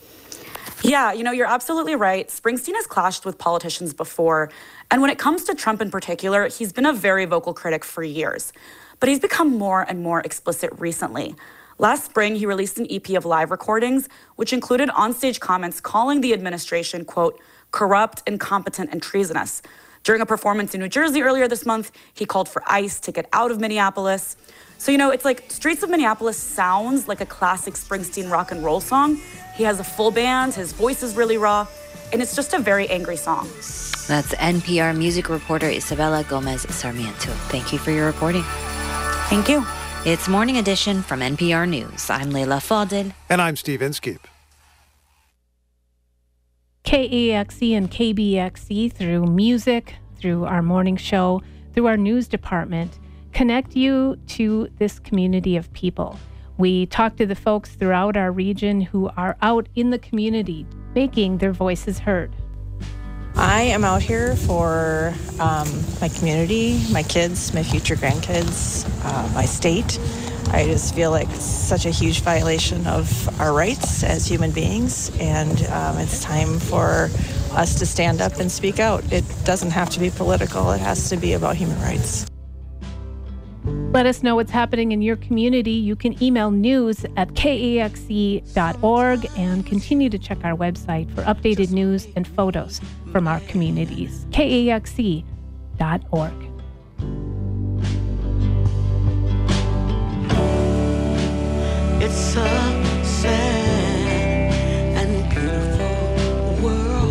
Yeah, you're absolutely right. Springsteen has clashed with politicians before. And when it comes to Trump in particular, he's been a very vocal critic for years. But he's become more and more explicit recently. Last spring, he released an EP of live recordings, which included onstage comments calling the administration, quote, corrupt, incompetent, and treasonous. During a performance in New Jersey earlier this month, he called for ICE to get out of Minneapolis. So, it's like Streets of Minneapolis sounds like a classic Springsteen rock and roll song. He has a full band, his voice is really raw, and it's just a very angry song. That's NPR music reporter Isabella Gomez Sarmiento. Thank you for your reporting. Thank you. It's Morning Edition from NPR News. I'm Leila Fadel. And I'm Steve Inskeep. KAXE and KBXE, through music, through our morning show, through our news department, connect you to this community of people. We talk to the folks throughout our region who are out in the community, making their voices heard. I am out here for my community, my kids, my future grandkids, my state. I just feel like it's such a huge violation of our rights as human beings, and it's time for us to stand up and speak out. It doesn't have to be political. It has to be about human rights. Let us know what's happening in your community. You can email news@kaxe.org and continue to check our website for updated news and photos from our communities. kaxe.org. It's a sad and beautiful world.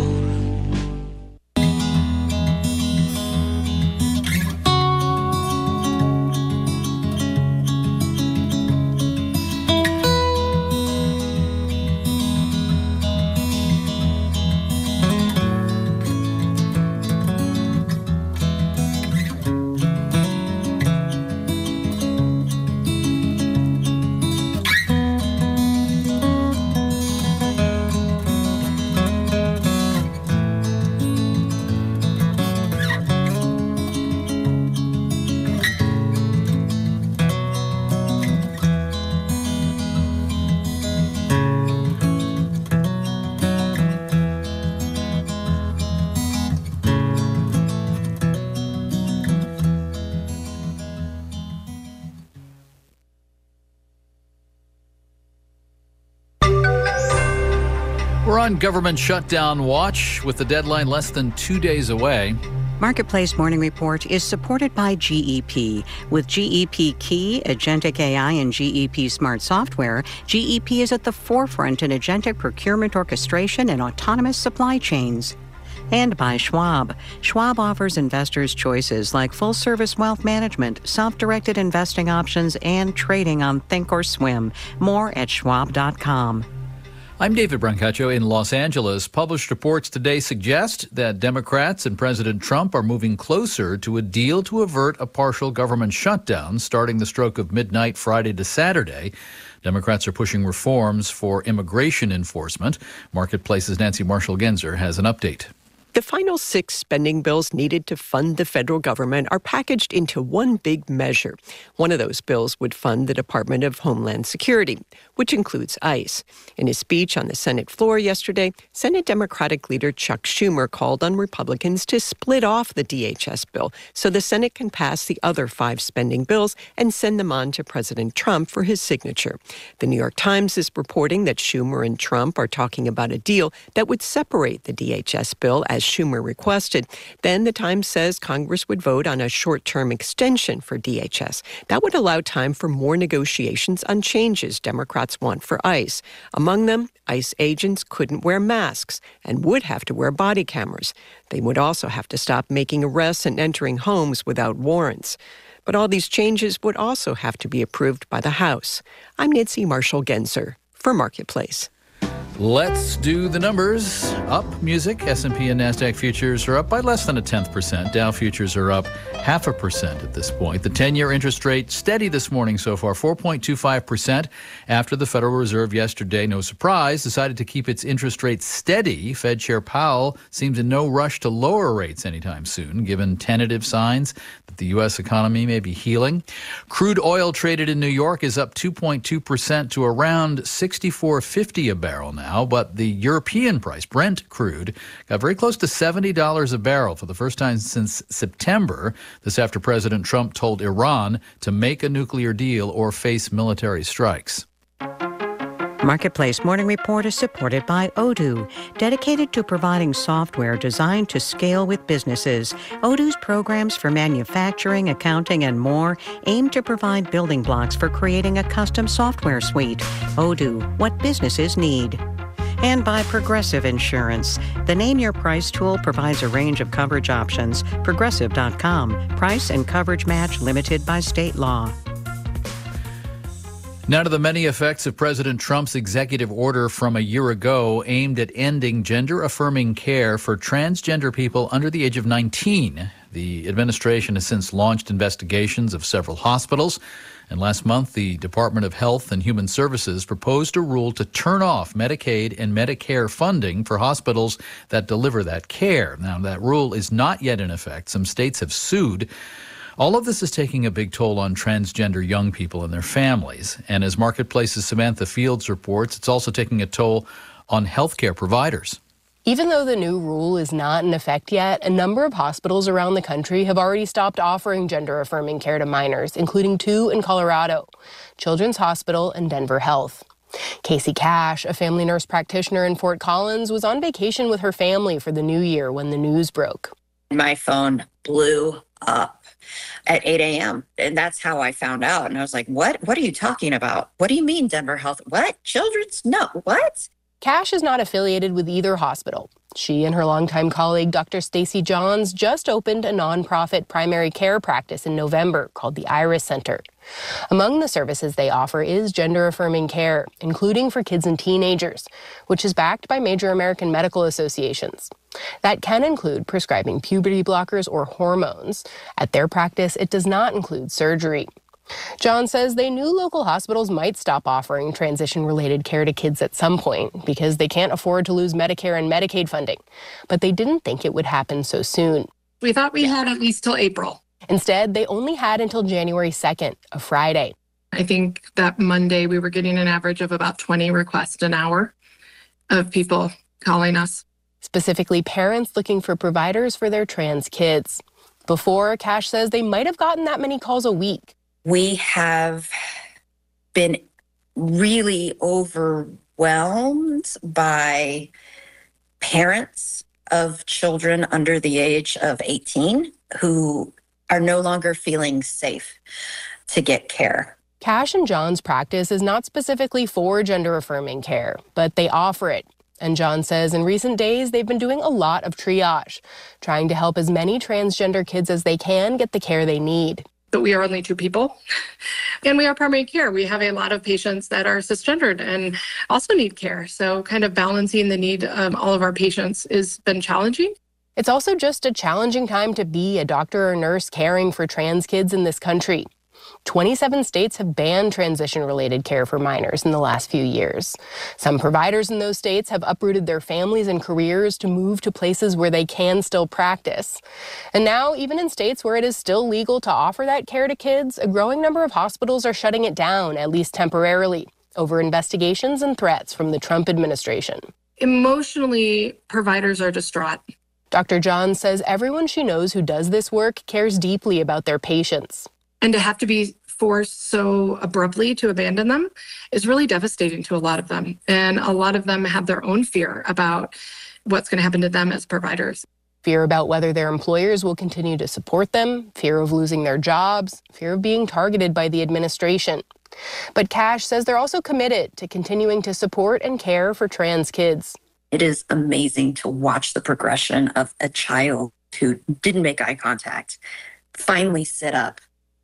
We're on government shutdown watch with the deadline less than 2 days away. Marketplace Morning Report is supported by GEP. With GEP Key, Agentic AI, and GEP Smart Software, GEP is at the forefront in agentic procurement orchestration and autonomous supply chains. And by Schwab. Schwab offers investors choices like full-service wealth management, self-directed investing options, and trading on Thinkorswim. More at schwab.com. I'm David Brancaccio in Los Angeles. Published reports today suggest that Democrats and President Trump are moving closer to a deal to avert a partial government shutdown starting the stroke of midnight Friday to Saturday. Democrats are pushing reforms for immigration enforcement. Marketplace's Nancy Marshall-Genzer has an update. The final 6 spending bills needed to fund the federal government are packaged into one big measure. One of those bills would fund the Department of Homeland Security, which includes ICE. In his speech on the Senate floor yesterday, Senate Democratic leader Chuck Schumer called on Republicans to split off the DHS bill so the Senate can pass the other 5 spending bills and send them on to President Trump for his signature. The New York Times is reporting that Schumer and Trump are talking about a deal that would separate the DHS bill as Schumer requested. Then the Times says Congress would vote on a short-term extension for DHS. That would allow time for more negotiations on changes Democrats want for ICE. Among them, ICE agents couldn't wear masks and would have to wear body cameras. They would also have to stop making arrests and entering homes without warrants. But all these changes would also have to be approved by the House. I'm Nancy Marshall-Genzer for Marketplace. Let's do the numbers. Up music. S&P and NASDAQ futures are up by less than 0.1%. Dow futures are up 0.5% at this point. The 10-year interest rate steady this morning so far, 4.25%. After the Federal Reserve yesterday, no surprise, decided to keep its interest rate steady. Fed Chair Powell seems in no rush to lower rates anytime soon, given tentative signs that the U.S. economy may be healing. Crude oil traded in New York is up 2.2% to around $64.50 a barrel now. But the European price, Brent crude, got very close to $70 a barrel for the first time since September. This after President Trump told Iran to make a nuclear deal or face military strikes. Marketplace Morning Report is supported by Odoo, dedicated to providing software designed to scale with businesses. Odoo's programs for manufacturing, accounting, and more aim to provide building blocks for creating a custom software suite. Odoo, what businesses need. And by Progressive Insurance. The Name Your Price tool provides a range of coverage options. Progressive.com. Price and coverage match limited by state law. Now to the many effects of President Trump's executive order from a year ago aimed at ending gender-affirming care for transgender people under the age of 19. The administration has since launched investigations of several hospitals. And last month, the Department of Health and Human Services proposed a rule to turn off Medicaid and Medicare funding for hospitals that deliver that care. Now, that rule is not yet in effect. Some states have sued. All of this is taking a big toll on transgender young people and their families. And as Marketplace's Samantha Fields reports, it's also taking a toll on healthcare providers. Even though the new rule is not in effect yet, a number of hospitals around the country have already stopped offering gender-affirming care to minors, including 2 in Colorado, Children's Hospital and Denver Health. Casey Cash, a family nurse practitioner in Fort Collins, was on vacation with her family for the new year when the news broke. My phone blew up at 8 a.m. And that's how I found out. And I was like, what are you talking about? What do you mean Denver Health? What? Children's? No. What? Cash is not affiliated with either hospital. She and her longtime colleague, Dr. Stacy Johns, just opened a nonprofit primary care practice in November called the Iris Center. Among the services they offer is gender-affirming care, including for kids and teenagers, which is backed by major American medical associations. That can include prescribing puberty blockers or hormones. At their practice, it does not include surgery. John says they knew local hospitals might stop offering transition-related care to kids at some point because they can't afford to lose Medicare and Medicaid funding, but they didn't think it would happen so soon. We thought we had at least till April. Instead, they only had until January 2nd, a Friday. I think that Monday we were getting an average of about 20 requests an hour of people calling us. Specifically, parents looking for providers for their trans kids. Before, Cash says they might have gotten that many calls a week. We have been really overwhelmed by parents of children under the age of 18 who are no longer feeling safe to get care. Cash and John's practice is not specifically for gender-affirming care, but they offer it. And John says in recent days, they've been doing a lot of triage, trying to help as many transgender kids as they can get the care they need. But we are only 2 people, and we are primary care. We have a lot of patients that are cisgendered and also need care. So kind of balancing the need of all of our patients has been challenging. It's also just a challenging time to be a doctor or nurse caring for trans kids in this country. 27 states have banned transition-related care for minors in the last few years. Some providers in those states have uprooted their families and careers to move to places where they can still practice. And now, even in states where it is still legal to offer that care to kids, a growing number of hospitals are shutting it down, at least temporarily, over investigations and threats from the Trump administration. Emotionally, providers are distraught. Dr. John says everyone she knows who does this work cares deeply about their patients. And to have to be forced so abruptly to abandon them is really devastating to a lot of them. And a lot of them have their own fear about what's going to happen to them as providers. Fear about whether their employers will continue to support them, fear of losing their jobs, fear of being targeted by the administration. But Cash says they're also committed to continuing to support and care for trans kids. It is amazing to watch the progression of a child who didn't make eye contact finally sit up,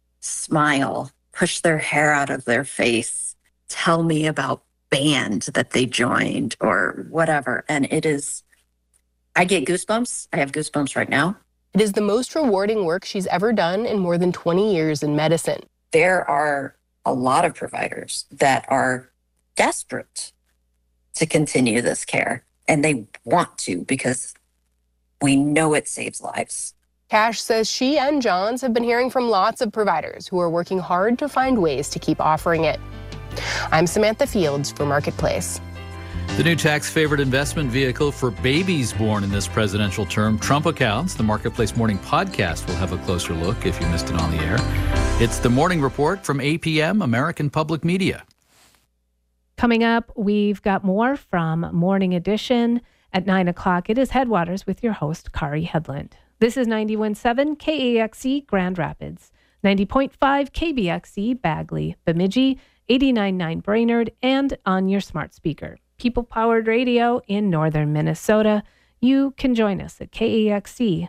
smile, push their hair out of their face, tell me about band that they joined or whatever. And it is, I get goosebumps. I have goosebumps right now. It is the most rewarding work she's ever done in more than 20 years in medicine. There are a lot of providers that are desperate to continue this care, and they want to because we know it saves lives. Cash says she and Johns have been hearing from lots of providers who are working hard to find ways to keep offering it. I'm Samantha Fields for Marketplace. The new tax-favored investment vehicle for babies born in this presidential term, Trump Accounts. The Marketplace Morning Podcast will have a closer look if you missed it on the air. It's the Morning Report from APM, American Public Media. Coming up, we've got more from Morning Edition. At 9 o'clock, it is Headwaters with your host, Kari Headland. This is 91.7 KAXE Grand Rapids, 90.5 KBXE Bagley, Bemidji, 89.9 Brainerd, and on your smart speaker. People-powered radio in northern Minnesota. You can join us at kaxe.org.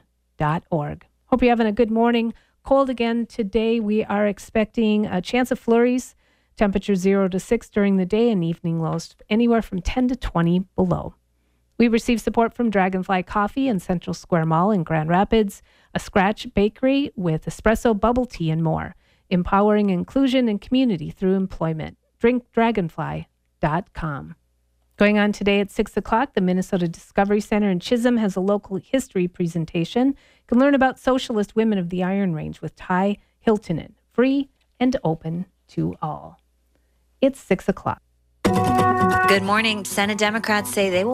Hope you're having a good morning. Cold again today. We are expecting a chance of flurries Temperatures 0 to 6 during the day and evening lows anywhere from 10 to 20 below. We receive support from Dragonfly Coffee in Central Square Mall in Grand Rapids, a Scratch Bakery with espresso, bubble tea, and more. Empowering inclusion and community through employment. DrinkDragonfly.com. Going on today at 6 o'clock, the Minnesota Discovery Center in Chisholm has a local history presentation. You can learn about socialist women of the Iron Range with Ty Hiltonen. Free and open to all. It's 6 o'clock. Good morning. Senate Democrats say they will